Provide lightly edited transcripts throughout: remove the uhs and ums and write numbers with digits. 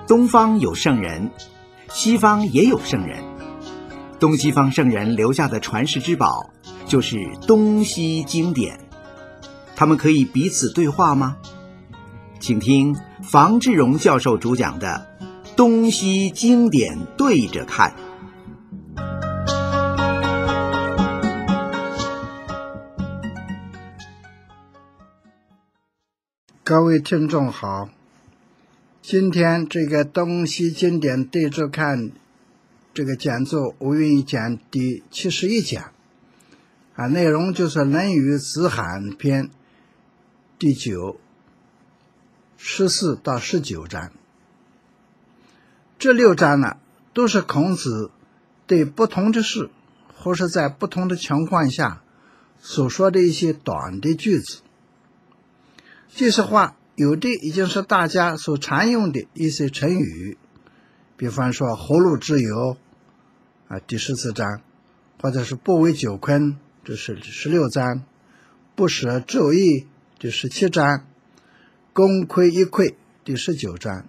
东方有圣人，西方也有圣人。东西方圣人留下的传世之宝，就是东西经典。他们可以彼此对话吗？请听房志荣教授主讲的《东西经典对着看》。 各位听众好，今天这个东西经典对着看这个讲座我愿意讲第71讲内容就是《论语子罕篇》第9、14到19章。这6章呢，都是孔子对不同的事或是在不同的情况下所说的一些短的句子。这些话有的已经是大家所常用的一些成语，比方说活路之由第14章，或者是不为久困，这是16章，不舍昼夜第17章，功亏一篑第19章。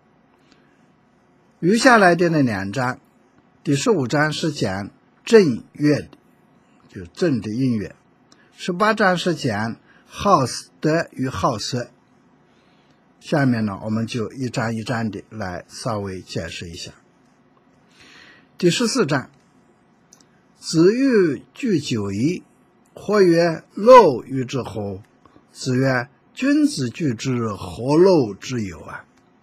余下来的那2章，第15章是讲正乐的，就是正的音乐，18章是讲好德与好色。下面呢，我们就一章一章的来稍微解释一下。第14章，子欲居酒夷，或曰：陋与之乎？子曰：君子居之，何陋之有啊？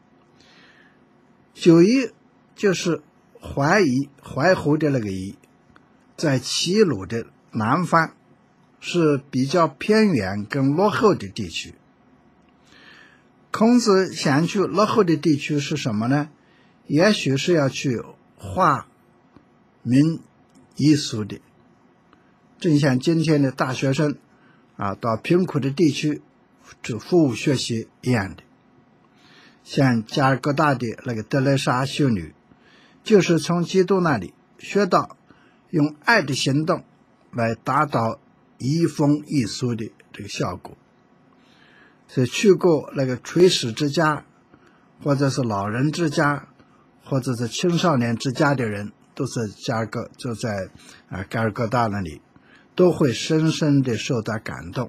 酒夷就是淮湖的那个夷，在齐鲁的南方，是比较偏远跟落后的地区。孔子想去落后的地区是什么呢？也许是要去化民夷俗的，正像今天的大学生到贫苦的地区去服务学习一样的。像加尔各答的那个德蕾莎修女，就是从基督那里学到用爱的行动来达到移风易俗的这个效果。所以去过那个垂死之家，或者是老人之家，或者是青少年之家的人，都是就在加尔各答那里，都会深深的受到感动，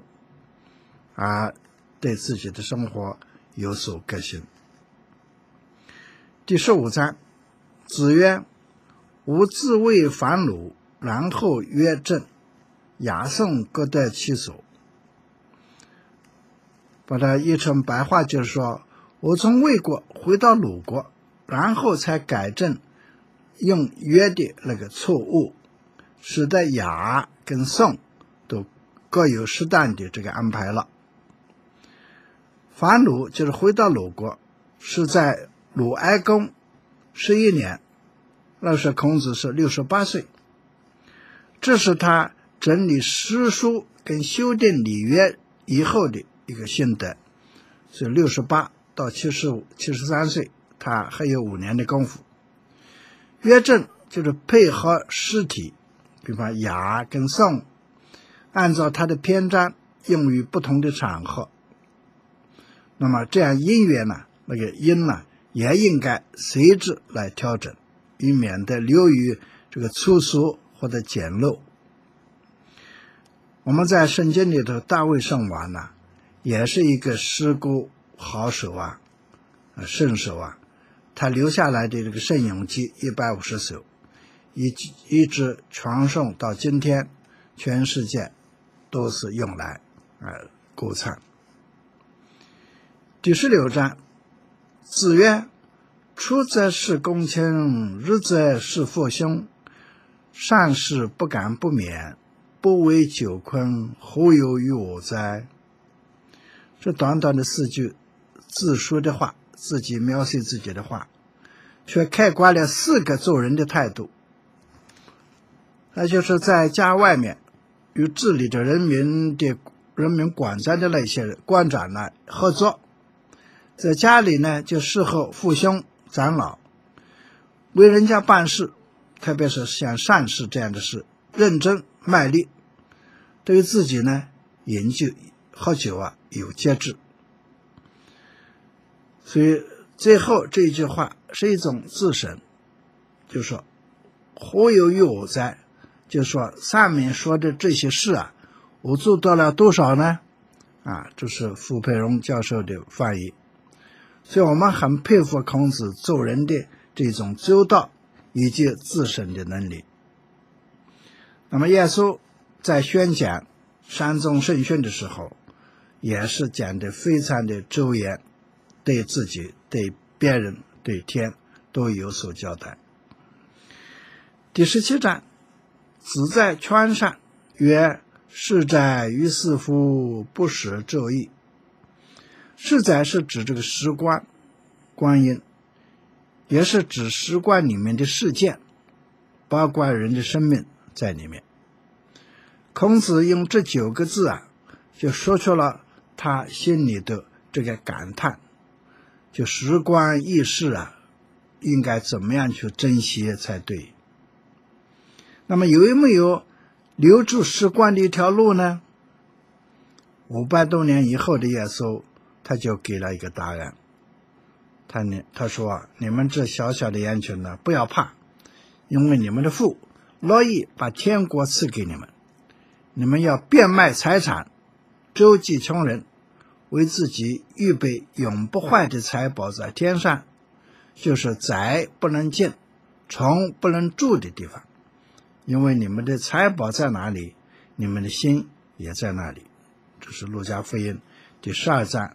对自己的生活有所革新。第15章，子曰：吾自谓反鲁，然后曰正，雅颂各得其所。把它译成白话就是说，我从魏国回到鲁国，然后才改正用约的那个错误，使得雅跟颂都各有适当的这个安排了。反鲁就是回到鲁国，是在鲁哀公11年，那时孔子是68岁，这是他整理诗书跟修订礼乐以后的一个心得。是68到75、73岁，他还有5年的功夫。约正就是配合诗体，比方雅跟颂，按照他的篇章用于不同的场合。那么这样音乐呢，那个音呢，也应该随之来调整，以免得流于这个粗俗或者简陋。我们在圣经里头，大卫圣王呢，也是一个诗歌好手圣手他留下来的这个圣咏集150首，一直传颂到今天，全世界都是用来歌唱。第16章，子曰：出则事公卿，入则事父兄，善事不敢不勉，不为久困，何有于我哉？这短短的4句自述的话，自己描写自己的话，却概括了4个做人的态度。那就是在家外面与治理着人民管家的那些官长呢合作，在家里呢就侍候父兄长老，为人家办事，特别是像善事这样的事，认真卖力。对于自己呢，饮酒喝酒有节制。所以最后这一句话是一种自省，就说何有于我哉，就说上面说的这些事啊，我做到了多少呢？这是傅培荣教授的翻译。所以我们很佩服孔子做人的这种周到以及自省的能力。那么耶稣在宣讲山中圣训的时候，也是讲得非常的周延，对自己、对别人、对天都有所交代。第17章，子在川上曰：士哉于斯夫，不舍昼役。士哉是指这个时光、光阴，也是指时光里面的事件，包括人的生命在里面。孔子用这9个字就说出了他心里的这个感叹，就时光易逝应该怎么样去珍惜才对。那么有没有留住时光的一条路呢？500多年以后的耶稣他就给了一个答案。他说你们这小小的羊群呢，不要怕，因为你们的父乐意把天国赐给你们。你们要变卖财产，周济穷人，为自己预备永不坏的财宝在天上，就是宅不能进，虫不能住的地方。因为你们的财宝在哪里，你们的心也在那里。这是路加福音第12章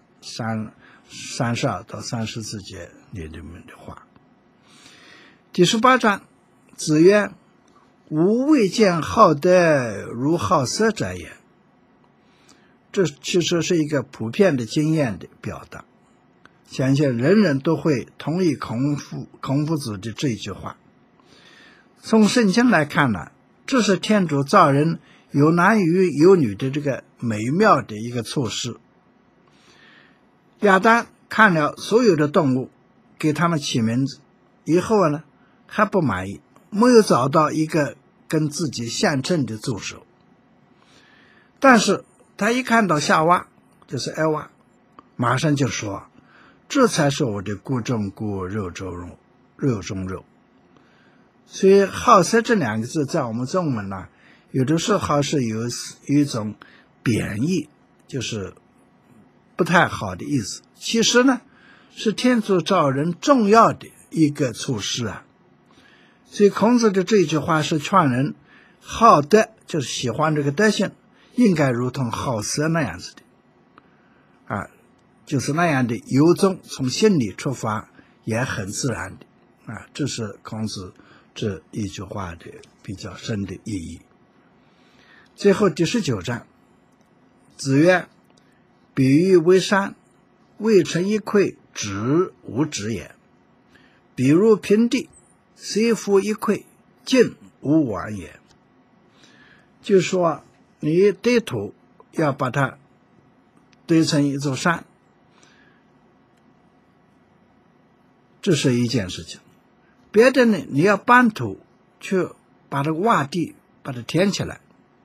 32到34节里面的话。第18章，子曰：吾未见好德如好色者也。这其实是一个普遍的经验的表达，相信人人都会同意孔夫子的这一句话。从圣经来看呢，这是天主造人有男与有女的这个美妙的一个措施。亚当看了所有的动物，给他们起名字以后呢，还不满意，没有找到一个跟自己相称的助手。但是他一看到夏娃，就是艾娃，马上就说，这才是我的骨中骨，肉中肉。所以好色这2个字在我们中文呢，有的时候是有一种贬义，就是不太好的意思。其实呢，是天主造人重要的一个措施所以孔子的这一句话是劝人好德，就是喜欢这个德性，应该如同好色那样子的就是那样的由衷，从心里出发，也很自然的这是孔子这一句话的比较深的意义。最后第19章，子曰：比喻为山，未成一篑，直无直也。比如平地，虽覆一篑，尽无往也。就是说你堆土要把它堆成一座山，这是一件事情。别的呢，你要搬土去把这个洼地把它填起来，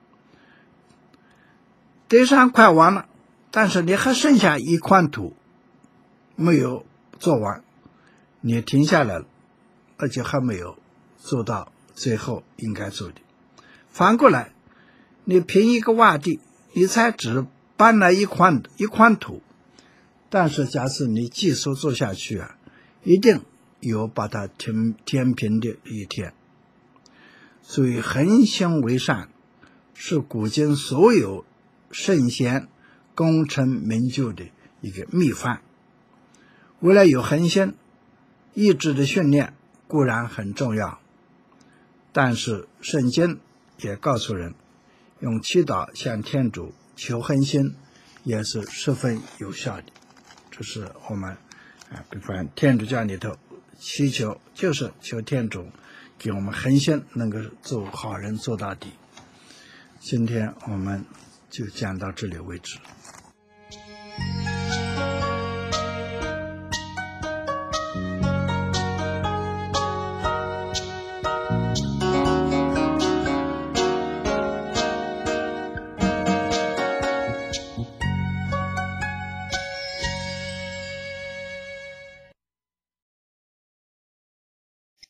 堆上快完了，但是你还剩下一块土没有做完，你停下来了，而且还没有做到最后应该做的。反过来，你平一个洼地，你才只搬了一块土，但是假设你继续做下去一定有把它填平的一天。所以恒心为善是古今所有圣贤功成名就的一个秘方。为了有恒心，意志的训练固然很重要，但是圣经也告诉人，用祈祷向天主求恒心也是十分有效的。这是我们比方天主教里头祈求，就是求天主给我们恒心，能够做好人做到底。今天我们就讲到这里为止。